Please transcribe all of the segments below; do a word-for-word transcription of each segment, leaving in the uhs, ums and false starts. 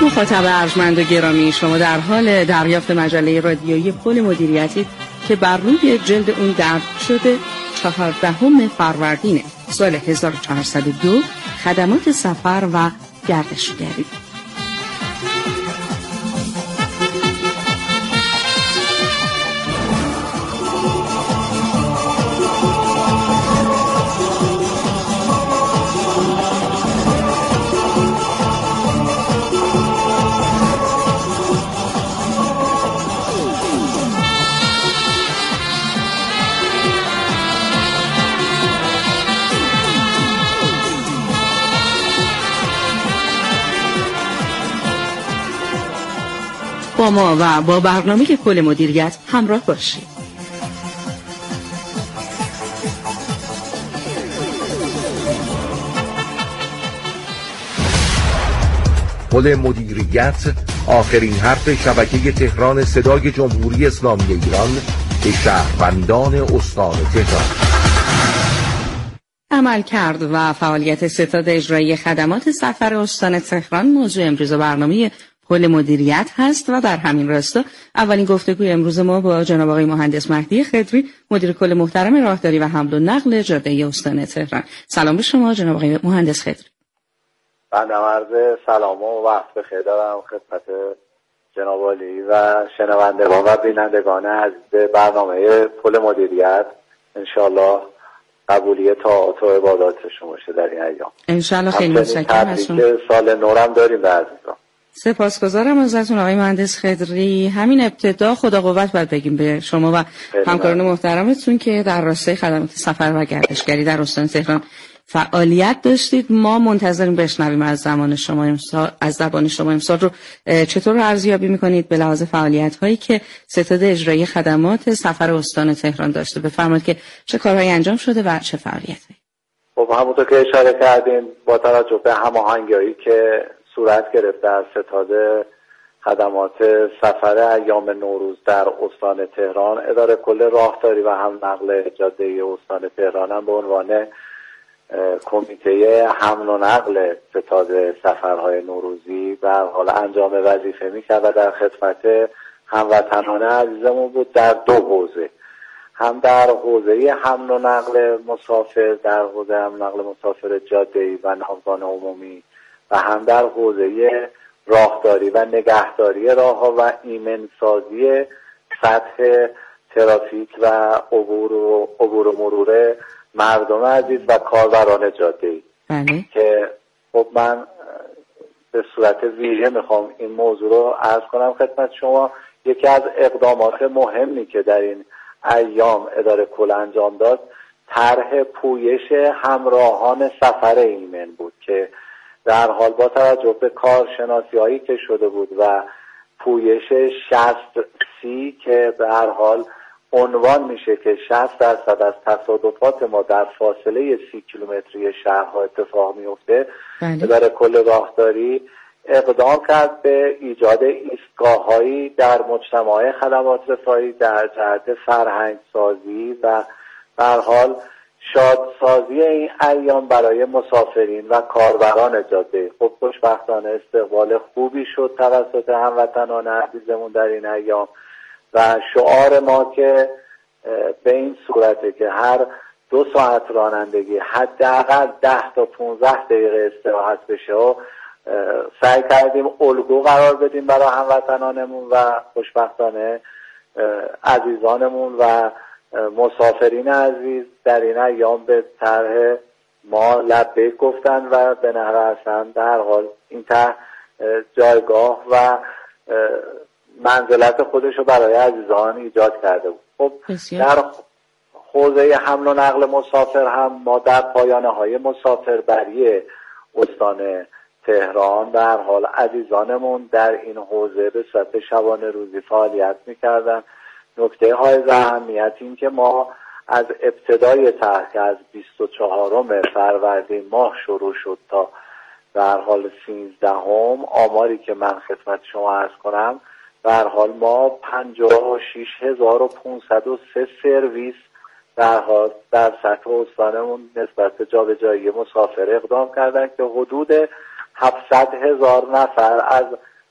مخاطب ارجمند و گرامی، شما در حال دریافت مجله رادیویی پل مدیریتی که بر روی جلد اون درج شده چهاردهم فروردین سال هزار و چهارصد و دو خدمات سفر و گردشگری. با ما و با برنامه پل مدیریت همراه باشید. پل مدیریت، آخرین حرف شبکه تهران صدای جمهوری اسلامی ایران به شهروندان استان تهران. عملکرد و فعالیت ستاد اجرایی خدمات سفر استان تهران موضوع امروز برنامه پل مدیریت هست و در همین راستا اولین گفتگوی امروز ما با جناب آقای مهندس مهدی خضری، مدیر کل محترم راهداری و حمل و نقل جاده استان تهران. سلام به شما جناب آقای مهندس خضری. بنده عرض سلام و وقت بخیر دارم خدمت جناب عالی و شنوندگان و بینندگان عزیز برنامه پل مدیریت. انشالله قبولی طاعات و عبادات شما شه در این ایام. انشالله خیلی متشکرم از شما. سال نورم داریم به عزیزان. سپاسگزارم ازتون آقای مهندس خضری. همین ابتدا خدا قوت باید بگیم به شما و همکاران محترمتون که در راستای خدمات سفر و گردشگری در استان تهران فعالیت داشتید. ما منتظریم بشنویم از زمان شما امسال، از زبان شما امسال رو چطور ارزیابی میکنید به لحاظ فعالیت هایی که ستاد اجرایی خدمات سفر استان تهران داشته. بفرمایید که چه کارهایی انجام شده و چه فعالیت‌هایی. خب همونطور که اشاره کردین با توجه به هماهنگی‌هایی که صورت گرفت در ستاد خدمات سفر ایام نوروز در استان تهران، اداره کل راهداری و حمل و نقل جاده استان تهران هم به عنوان کمیته حمل و نقل ستاد سفرهای نوروزی و حال انجام وظیفه می‌کرد و در خدمت هموطنان عزیزمون بود در دو حوزه، هم در حوزه حمل و نقل مسافر، در حوزه حمل و نقل مسافر جاده‌ای و ناوگان عمومی و هم در حوزه راهداری و نگهداری راه‌ها و ایمن‌سازی سطح ترافیک و عبور و عبور و مرور مردم عزیز و کاربران جاده‌ای. بله. که خب من به صورت ویژه میخوام این موضوع رو عرض کنم خدمت شما. یکی از اقدامات مهمی که در این ایام اداره کل انجام داد طرح پویش همراهان سفر ایمن بود که در حال با توجه به کارشناسی هایی که شده بود و پویش شصت سی که به هر حال عنوان میشه که شصت درصد از تصادفات ما در فاصله سی کیلومتری شهرها اتفاق میفته، اداره کل راهداری اقدام کرد به ایجاد ایستگاه‌هایی در مجتمع خدمات رفاهی در جهت فرهنگ سازی و به هر حال شادسازی این ایام برای مسافرین و کاربران جاده. خب خوشبختانه استقبال خوبی شد توسط هموطنان عزیزمون در این ایام و شعار ما که به این صورته که هر دو ساعت رانندگی حداقل ده تا پونزده دقیقه استراحت بشه و سعی کردیم الگو قرار بدیم برای هموطنانمون و خوشبختانه عزیزانمون و مسافرین عزیز در این ایام به طرح ما لبیک گفتن و به نحو حسن در حال این طرح جایگاه و منزلت خودش رو برای عزیزان ایجاد کرده بود. خب در حوزه حمل و نقل مسافر هم ما در پایانه های مسافربری استان تهران در حال عزیزانمون در این حوزه به صورت شبانه روزی فعالیت میکردن. نکته های اهمیت این که ما از ابتدای طرح که از بیست و چهارم فروردین ماه شروع شد تا در حال سیزدهم آماری که من خدمت شما عرض کنم، در حال ما پنجاه و شش هزار و پانصد و سه سرویس در حال در سطح استانمون نسبت به جابجایی مسافر اقدام کردن که حدود هفتصد هزار نفر از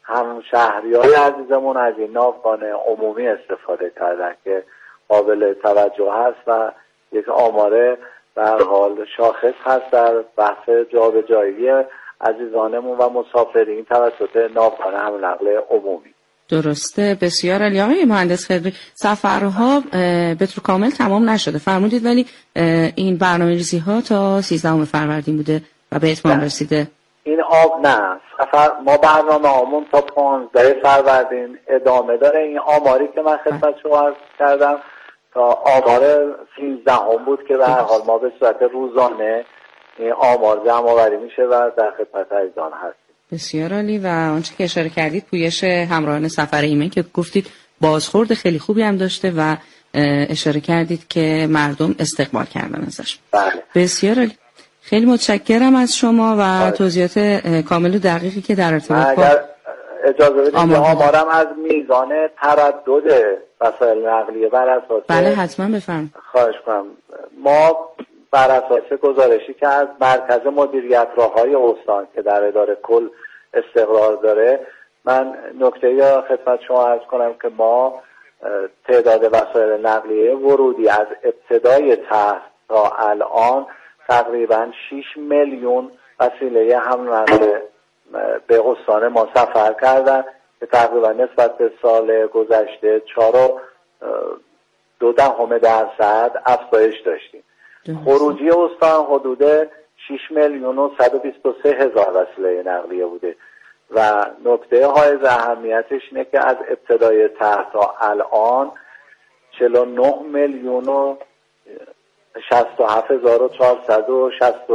هم شهریای عزیزمون از این ناوگان عمومی استفاده کردن که قابل توجه هست و یک آماره در حال شاخص هست در بحث جابجایی عزیزانمون و مسافرین توسط ناوگان حمل نقل عمومی. درسته، بسیار عالی. آقای مهندس خضری، سفرها به طور کامل تمام نشده فرمودید، ولی این برنامه‌ریزی ها تا سیزدهم فروردین بوده و به اتمام رسیده. این آب نه سفر ما برنامه آمون تا پانزده فروردین ادامه داره. این آماری که من خدمت شما عرض کردم تا آمار سیزدهم بود که به هر حال ما به صورت روزانه این آمار جمع آوری میشه و در خدمت عزیزان هستیم. بسیار عالی. و آنچه که اشاره کردید پویش همراهان سفر ایمن که گفتید بازخورد خیلی خوبی هم داشته و اشاره کردید که مردم استقبال کردن ازش. بله. بسیار عالی. خیلی متشکرم از شما و توضیحات کامل و دقیقی که در ارتباط با اگر اجازه بدید آمارم از میزان تردد وسایل نقلیه بر اساس بله حتما بفرمایید. خواهش کنم. ما بر اساس گزارشی که از مرکز مدیریت راههای استان که در اداره کل استقرار داره، من نکته یا خدمت شما عرض کنم که ما تعداد وسایل نقلیه ورودی از ابتدای طرح تا الان تقریبا شش میلیون وسیله حمل نقل به استان ما سفر کردن که تقریبا نسبت به سال گذشته چهار و دو دهم درصد افزایش داشتیم. خروجی استان حدود شش میلیون و صد و بیست و سه هزار وسیله نقلیه بوده و نکته حائز اهمیتش اینه که از ابتدای طرح تا الان چهل و نه میلیون و شصت و هفت هزار و چهارصد و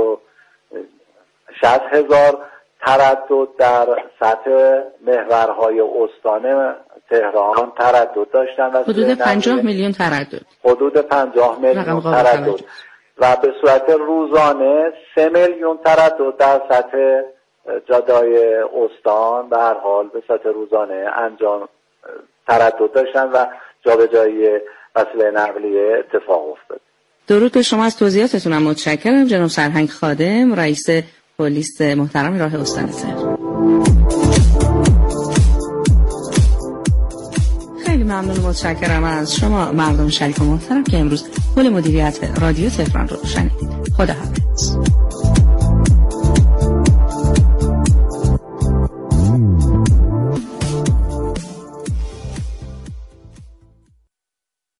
شصت هزار تردد در سطح محورهای استان تهران تردد داشتن. حدود پنجاه میلیون تردد. حدود پنجاه میلیون تردد و به صورت روزانه سه میلیون تردد در سطح جاده‌های استان به هر حال به صورت روزانه انجام تردد داشتن و جابجایی وسیله نقلیه اتفاق افتاد. درود به شما. از توضیحاتتون متشکرم جناب سرهنگ خادم، رئیس پلیس محترم راه استان تهران. خیلی ممنون و متشکرم از شما مردم شریف و محترم که امروز پل مدیریت رادیو تهران رو شنیدید. خدا حافظ.